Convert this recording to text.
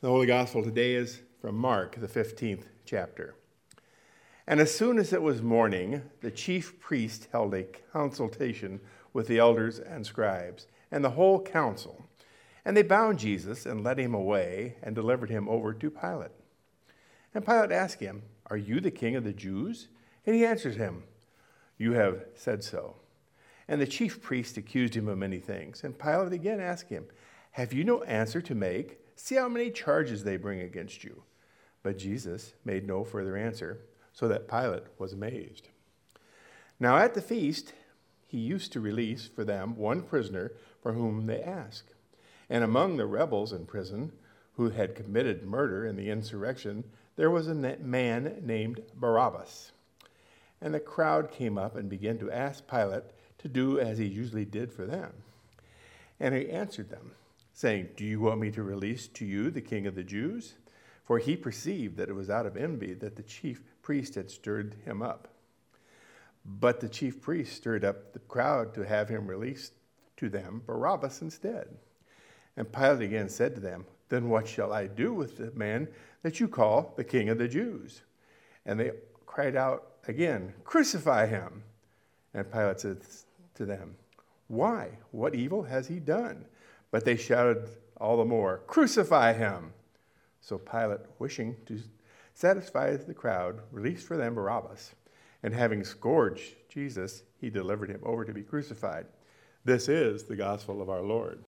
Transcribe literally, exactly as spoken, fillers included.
The Holy Gospel today is from Mark, the fifteenth chapter. And as soon as it was morning, the chief priest held a consultation with the elders and scribes and the whole council. And they bound Jesus and led him away and delivered him over to Pilate. And Pilate asked him, "Are you the king of the Jews?" And he answers him, "You have said so." And the chief priest accused him of many things. And Pilate again asked him, "Have you no answer to make? See how many charges they bring against you." But Jesus made no further answer, so that Pilate was amazed. Now at the feast, he used to release for them one prisoner for whom they asked. And among the rebels in prison who had committed murder in the insurrection, there was a man named Barabbas. And the crowd came up and began to ask Pilate to do as he usually did for them. And he answered them, saying, "Do you want me to release to you the king of the Jews?" For he perceived that it was out of envy that the chief priest had stirred him up. But the chief priest stirred up the crowd to have him released to them Barabbas instead. And Pilate again said to them, "Then what shall I do with the man that you call the king of the Jews?" And they cried out again, "Crucify him!" And Pilate said to them, "Why? What evil has he done?" But they shouted all the more, "Crucify him!" So Pilate, wishing to satisfy the crowd, released for them Barabbas. And having scourged Jesus, he delivered him over to be crucified. This is the gospel of our Lord.